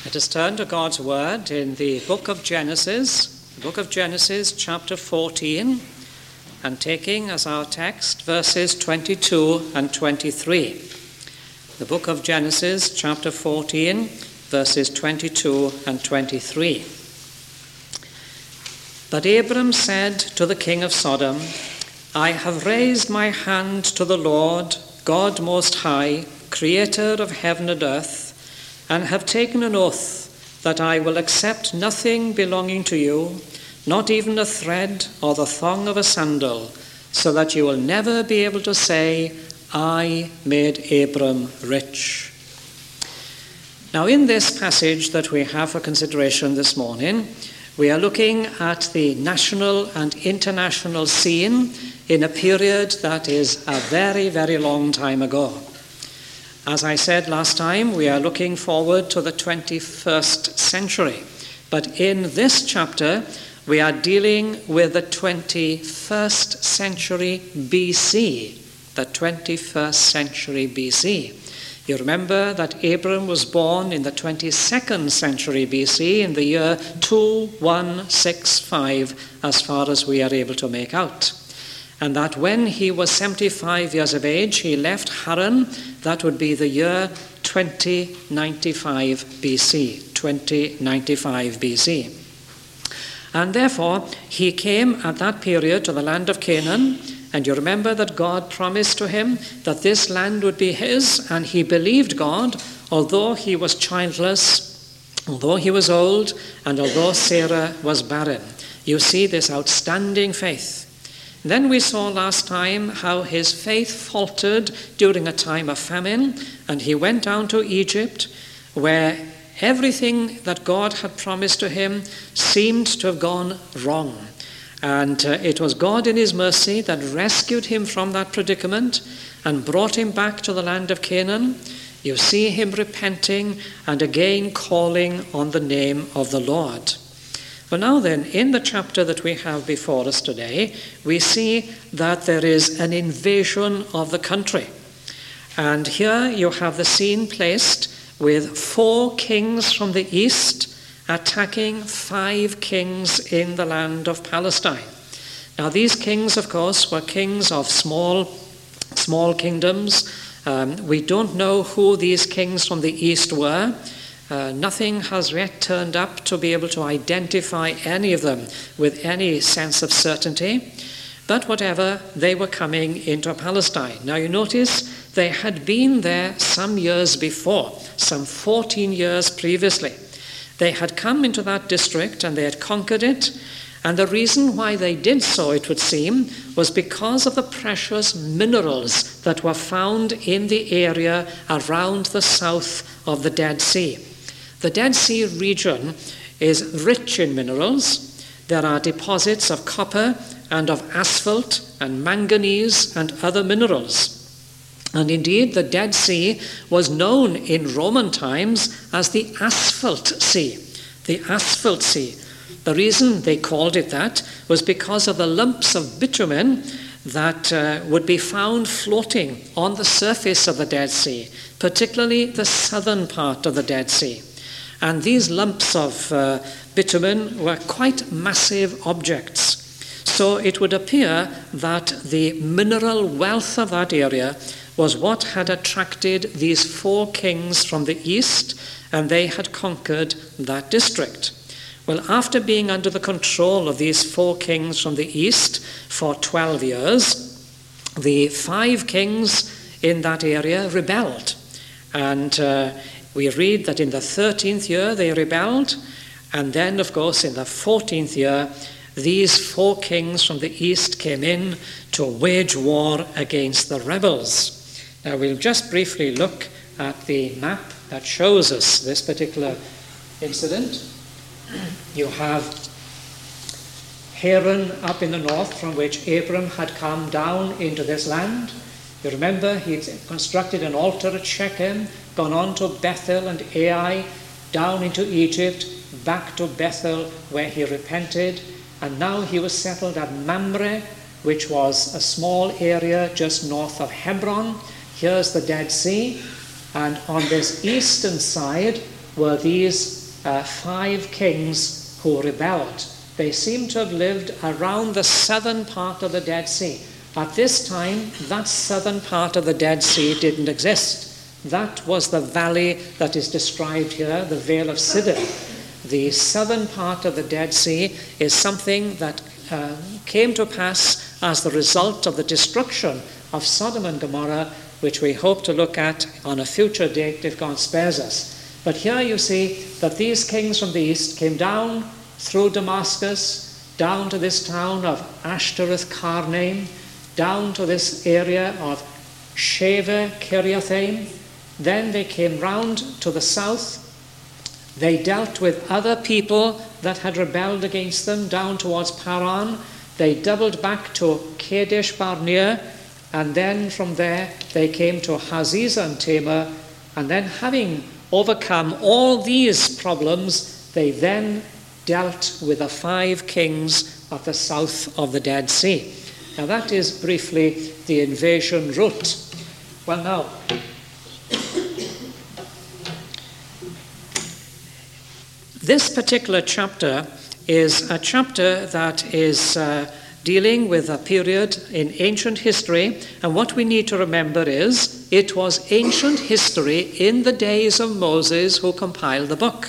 Let us turn to God's Word in the book of Genesis chapter 14, and taking as our text verses 22 and 23. The book of Genesis chapter 14, verses 22 and 23. But Abram said to the king of Sodom, I have raised my hand to the Lord, God Most High, creator of heaven and earth, and have taken an oath that I will accept nothing belonging to you, not even a thread or the thong of a sandal, so that you will never be able to say, I made Abram rich. Now, in this passage that we have for consideration this morning, we are looking at the national and international scene in a period that is a very, very long time ago. As I said last time, we are looking forward to the 21st century. But in this chapter, we are dealing with the 21st century BC. The 21st century BC. You remember that Abram was born in the 22nd century BC in the year 2165, as far as we are able to make out. And that when he was 75 years of age, he left Haran. That would be the year 2095 BC. 2095 BC. And therefore, he came at that period to the land of Canaan. And you remember that God promised to him that this land would be his, and he believed God, although he was childless, although he was old, and although Sarah was barren. You see this outstanding faith. Then we saw last time how his faith faltered during a time of famine, and he went down to Egypt, where everything that God had promised to him seemed to have gone wrong. And it was God in his mercy that rescued him from that predicament and brought him back to the land of Canaan. You see him repenting and again calling on the name of the Lord. Well, now then, in the chapter that we have before us today, we see that there is an invasion of the country. And here you have the scene placed with 4 kings from the east attacking 5 kings in the land of Palestine. Now, these kings, of course, were kings of small kingdoms. We don't know who these kings from the east were. Nothing has yet turned up to be able to identify any of them with any sense of certainty. But whatever, they were coming into Palestine. Now you notice they had been there some years before, some 14 years previously. They had come into that district and they had conquered it. And the reason why they did so, it would seem, was because of the precious minerals that were found in the area around the south of the Dead Sea. The Dead Sea region is rich in minerals. There are deposits of copper and of asphalt and manganese and other minerals. And indeed, the Dead Sea was known in Roman times as the Asphalt Sea. The Asphalt Sea. The reason they called it that was because of the lumps of bitumen that would be found floating on the surface of the Dead Sea, particularly the southern part of the Dead Sea. And these lumps of bitumen were quite massive objects. So it would appear that the mineral wealth of that area was what had attracted these 4 kings from the east, and they had conquered that district. Well, after being under the control of these 4 kings from the east for 12 years, the 5 kings in that area rebelled. And we read that in the 13th year they rebelled, and then, of course, in the 14th year, these 4 kings from the east came in to wage war against the rebels. Now, we'll just briefly look at the map that shows us this particular incident. You have Haran up in the north, from which Abram had come down into this land. You remember he'd constructed an altar at Shechem, gone on to Bethel and Ai, down into Egypt, back to Bethel where he repented, and now he was settled at Mamre, which was a small area just north of Hebron. Here's the Dead Sea, and on this eastern side were these 5 kings who rebelled. They seem to have lived around the southern part of the Dead Sea. At this time, that southern part of the Dead Sea didn't exist. That was the valley that is described here, the Vale of Siddim. The southern part of the Dead Sea is something that came to pass as the result of the destruction of Sodom and Gomorrah, which we hope to look at on a future date if God spares us. But here you see that these kings from the east came down through Damascus, down to this town of Ashtoreth Karnaim, down to this area of Sheva Kiriathaim. Then they came round to the south. They dealt with other people that had rebelled against them down towards Paran. They doubled back to Kadesh Barnea, and then from there they came to Haziza and Tamar. And then, having overcome all these problems, they then dealt with the 5 kings of the south of the Dead Sea. Now that is briefly the invasion route. Well, now, this particular chapter is a chapter that is dealing with a period in ancient history, and what we need to remember is it was ancient history in the days of Moses who compiled the book.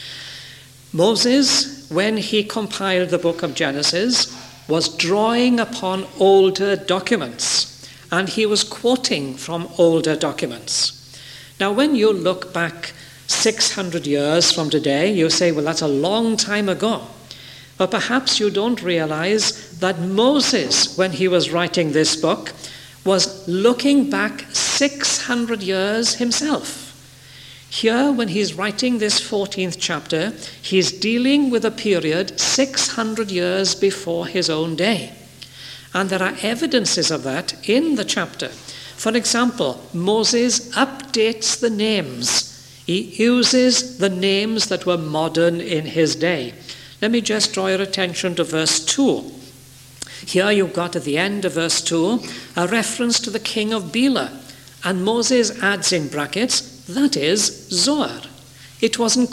Moses, when he compiled the book of Genesis, was drawing upon older documents, and he was quoting from older documents. Now, when you look back 600 years from today, you say, well, that's a long time ago. But perhaps you don't realize that Moses, when he was writing this book, was looking back 600 years himself. Here, when he's writing this 14th chapter, he's dealing with a period 600 years before his own day. And there are evidences of that in the chapter. For example, Moses updates the names. He uses the names that were modern in his day. Let me just draw your attention to verse 2. Here you've got at the end of verse 2 a reference to the king of Bela. And Moses adds in brackets, that is Zoar. It wasn't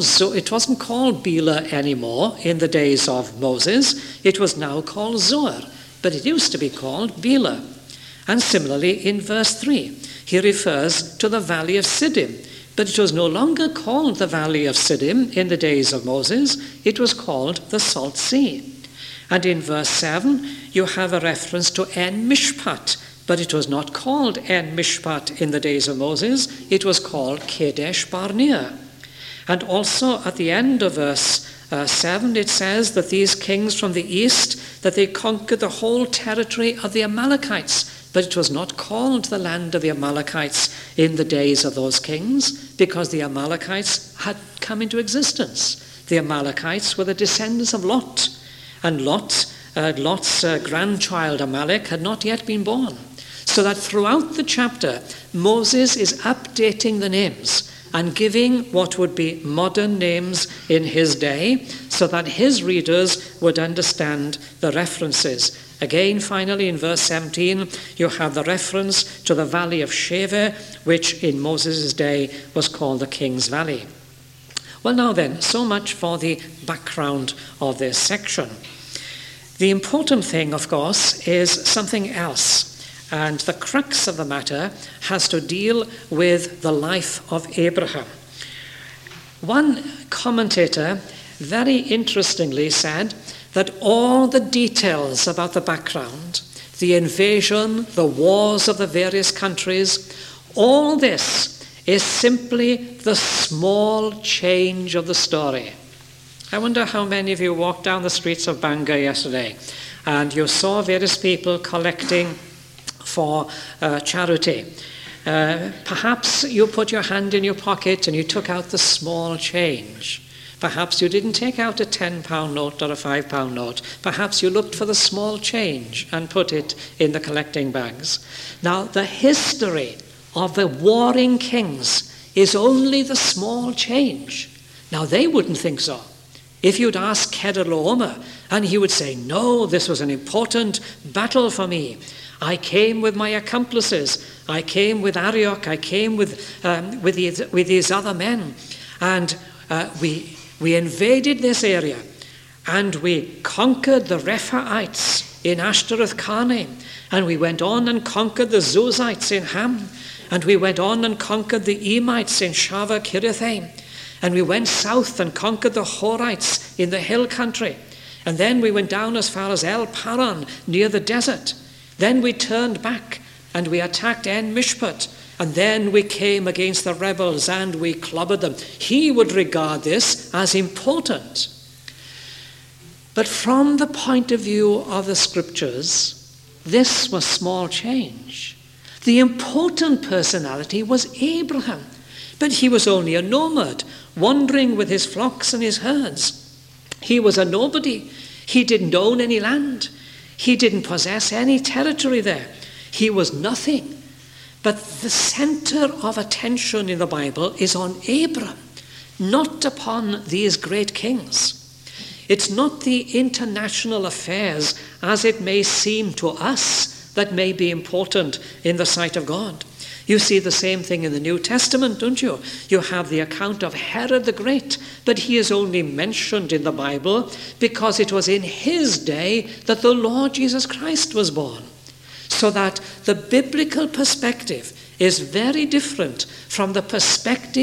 called Bela anymore in the days of Moses. It was now called Zoar, but it used to be called Bela. And similarly in verse 3, he refers to the valley of Siddim, but it was no longer called the valley of Siddim in the days of Moses. It was called the Salt Sea. And in verse 7, you have a reference to En Mishpat, but it was not called En Mishpat in the days of Moses. It was called Kadesh Barnea. And also at the end of verse 7, it says that these kings from the east, that they conquered the whole territory of the Amalekites. But it was not called the land of the Amalekites in the days of those kings, because the Amalekites had come into existence. The Amalekites were the descendants of Lot, and Lot's grandchild Amalek had not yet been born. So that throughout the chapter, Moses is updating the names and giving what would be modern names in his day, so that his readers would understand the references. Again, finally, in verse 17, you have the reference to the valley of Sheva, which in Moses' day was called the King's Valley. Well, now then, so much for the background of this section. The important thing, of course, is something else. And the crux of the matter has to deal with the life of Abraham. One commentator very interestingly said that all the details about the background, the invasion, the wars of the various countries, all this is simply the small change of the story. I wonder how many of you walked down the streets of Bangor yesterday and you saw various people collecting for charity. Perhaps you put your hand in your pocket and you took out the small change. Perhaps you didn't take out a £10 note or a £5 note. Perhaps you looked for the small change and put it in the collecting bags. Now, the history of the warring kings is only the small change. Now, they wouldn't think so. If you'd ask Kedorlaomer, and he would say, no, this was an important battle for me. I came with my accomplices. I came with Arioch. I came with these other men. And we invaded this area, and we conquered the Rephaites in Ashtoreth Karnaim, and we went on and conquered the Zuzites in Ham, and we went on and conquered the Emites in Shaveh Kiriathaim, and we went south and conquered the Horites in the hill country, and then we went down as far as El Paran near the desert. Then we turned back and we attacked En Mishpat, and then we came against the rebels and we clobbered them. He would regard this as important. But from the point of view of the scriptures, this was small change. The important personality was Abraham, but he was only a nomad, wandering with his flocks and his herds. He was a nobody. He didn't own any land. He didn't possess any territory there. He was nothing. But the center of attention in the Bible is on Abram, not upon these great kings. It's not the international affairs, as it may seem to us, that may be important in the sight of God. You see the same thing in the New Testament, don't you? You have the account of Herod the Great, but he is only mentioned in the Bible because it was in his day that the Lord Jesus Christ was born. So that the biblical perspective is very different from the perspective